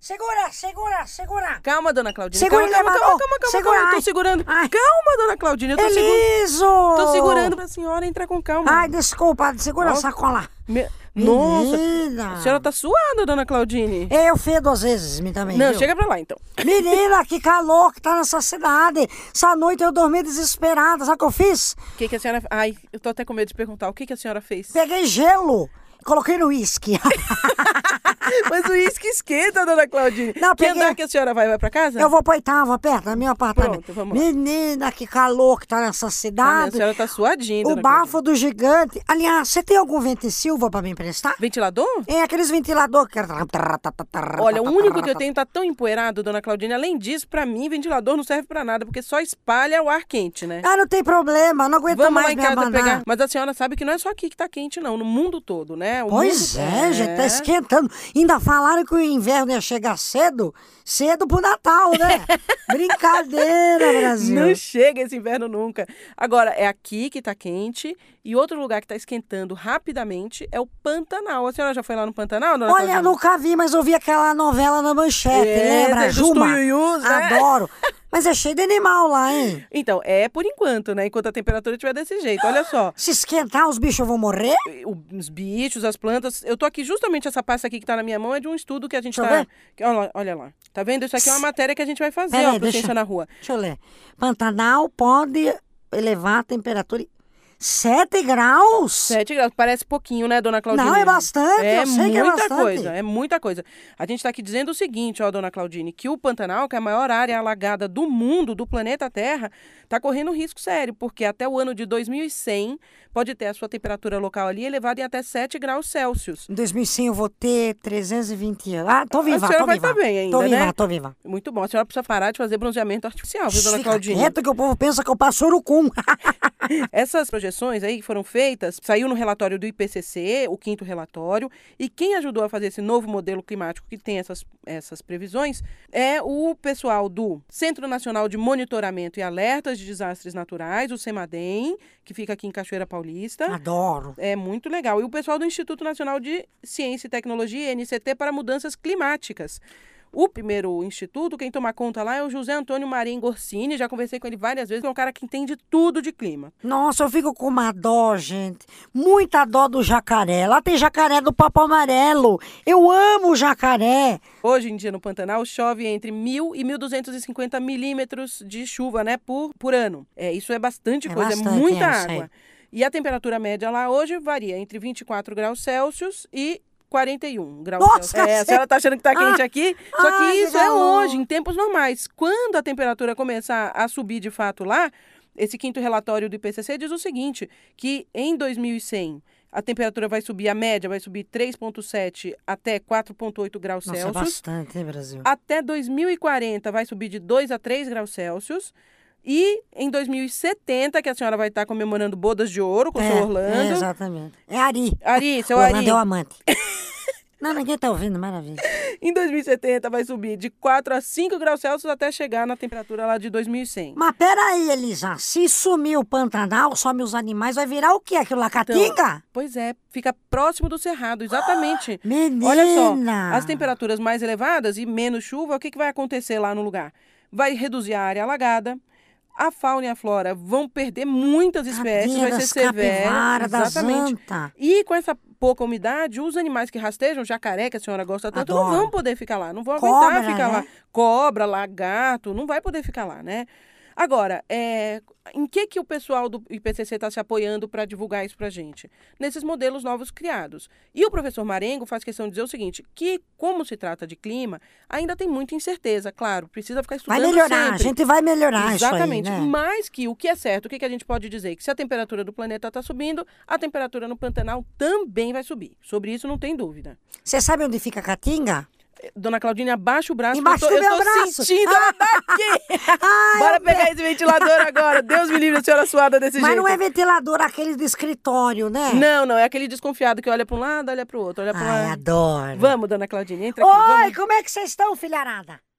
Segura. Calma, dona Claudine. Segura, Calma. segura. Eu tô segurando. Ai. Calma, dona Claudine. Eu tô Eliso! Tô segurando pra senhora entrar com calma. Ai, desculpa, segura a Nossa. sacola. Nossa, Menina. a senhora tá suada, dona Claudine. Eu fedo às vezes, me também. Não, viu? chega pra lá, então. Menina, que calor que tá nessa cidade. Essa noite eu dormi desesperada. Sabe o que eu fiz? O que a senhora... Ai, eu tô até com medo de perguntar. O que a senhora fez? Peguei gelo. Coloquei no uísque. Mas o uísque esquenta, dona Claudine. Não, Que peguei- andar que a senhora vai pra casa? Eu vou pra oitava, perto do meu apartamento. Pronto, vamos lá. Menina, que calor que tá nessa A cidade. senhora tá suadinha, O dona bafo do gigante. Aliás, você tem algum vento e silva pra me emprestar? Claudine. Ventilador? É aqueles ventiladores que... Olha, o único que eu tenho tá tão empoeirado, dona Claudine. Além disso, pra mim, ventilador não serve pra nada, porque só espalha o ar quente, né? Ah, não tem problema, não aguento Vamos lá mais em me casa abanar. pegar. Mas a senhora sabe que não é só aqui que tá quente, não. No mundo todo, né? O Pois mundo... é, gente, tá esquentando. Ainda falaram que o inverno ia chegar cedo pro Natal, né? Brincadeira, Brasil. Não chega esse inverno nunca. Agora, é aqui que tá quente e outro lugar que tá esquentando rapidamente é o Pantanal. A senhora já foi lá no Pantanal, dona Olha, Claudine? nunca vi, mas eu vi aquela novela na Manchete, lembra? dos Juma? tuiuius, né? Adoro. Mas é cheio de animal lá, hein? Então, é por enquanto, né? Enquanto a temperatura estiver desse jeito. Olha só. Se esquentar, os bichos vão morrer? Os bichos, as plantas. Eu tô aqui, justamente essa pasta aqui que tá na minha mão é de um estudo que a gente Deixa eu tá. Olha lá. Tá vendo? Isso aqui é uma matéria que a gente vai fazer, Peraí, ó, pro deixa- Ciência na Rua. Deixa eu ler. Pantanal pode elevar a temperatura 7 graus? 7 graus. Parece pouquinho, né, dona Claudine? Não, é bastante, eu sei que é muita bastante. coisa, é muita coisa. A gente tá aqui dizendo o seguinte, ó, dona Claudine, que o Pantanal, que é a maior área alagada do mundo, do planeta Terra, tá correndo um risco sério, porque até o ano de 2100 pode ter a sua temperatura local ali elevada em até 7 graus Celsius. Em 2100 eu vou ter 320 anos. Ah, tô viva, A senhora tô vai viva. tá bem ainda, tô viva, né? tô viva. Muito bom. A senhora precisa parar de fazer bronzeamento artificial, viu, dona Fica Claudine? quieto que o povo pensa que eu passo urucum. Essas projeções aí que foram feitas, saiu no relatório do IPCC, o 5º relatório, e quem ajudou a fazer esse novo modelo climático que tem essas previsões é o pessoal do Centro Nacional de Monitoramento e Alertas de Desastres Naturais, o CEMADEM, que fica aqui em Cachoeira Paulista. Adoro. É muito legal. E o pessoal do Instituto Nacional de Ciência e Tecnologia, NCT, para Mudanças Climáticas. O primeiro instituto, quem toma conta lá é o José Antônio Marim Gorsini, já conversei com ele várias vezes, é um cara que entende tudo de clima. Nossa, eu fico com uma dó, gente. Muita dó do jacaré. Lá tem jacaré do papo amarelo. Eu amo jacaré. Hoje em dia no Pantanal chove entre 1.000 e 1.250 milímetros de chuva, né, por ano. Isso é bastante É coisa, bastante, é muita eu sei. água. E a temperatura média lá hoje varia entre 24 graus Celsius e 41 graus Nossa, Celsius. A cacete! senhora tá achando que tá quente aqui? Só que ai, que isso é calor. hoje, em tempos normais. Quando a temperatura começar a subir de fato lá, esse 5º relatório do IPCC diz o seguinte, que em 2100 a temperatura vai subir, a média vai subir 3,7 até 4,8 graus Nossa, é Celsius. bastante, hein, Brasil? Até 2040 vai subir de 2 a 3 graus Celsius. E em 2070, que a senhora vai estar comemorando bodas de ouro com o seu Orlando. Exatamente. É Ari. Ari, seu O Ari. Orlando é o amante. Não, ninguém tá ouvindo, maravilha. Em 2070 vai subir de 4 a 5 graus Celsius até chegar na temperatura lá de 2100. Mas peraí, Elisa, se sumir o Pantanal, some os animais, vai virar o quê? Aquilo lá, caatinga? Pois é, fica próximo do cerrado, exatamente. Menina! Olha só, as temperaturas mais elevadas e menos chuva, o que vai acontecer lá no lugar? Vai reduzir a área alagada, a fauna e a flora vão perder muitas espécies, Tadinha vai ser das severo. capivaras, das Exatamente. anta. E com essa pouca umidade, os animais que rastejam, jacaré, que a senhora gosta tanto, não Adoro. vão poder ficar lá, não vão Cobra, aguentar ficar né? lá. Cobra, lagarto, não vai poder ficar lá, né? Agora, em que o pessoal do IPCC está se apoiando para divulgar isso para a gente? Nesses modelos novos criados. E o professor Marengo faz questão de dizer o seguinte, que como se trata de clima, ainda tem muita incerteza, claro, precisa ficar estudando Vai melhorar, sempre. a gente vai melhorar Exatamente, isso aí, né? mas que o que é certo, o que a gente pode dizer? Que se a temperatura do planeta está subindo, a temperatura no Pantanal também vai subir. Sobre isso não tem dúvida. Você sabe onde fica a caatinga? Dona Claudine, abaixa o braço. Embaixo que do meu eu tô braço. sentindo ela daqui. Ai, Bora eu pegar esse ventilador agora. Deus me livre a senhora suada desse Mas jeito. não é ventilador, aquele de escritório, né? Não, é aquele desconfiado que olha para um lado, olha para o outro, olha para Ai, lá. adoro. Vamos, dona Claudine, entra aqui. Oi, Vamos. como é que vocês estão, filharada?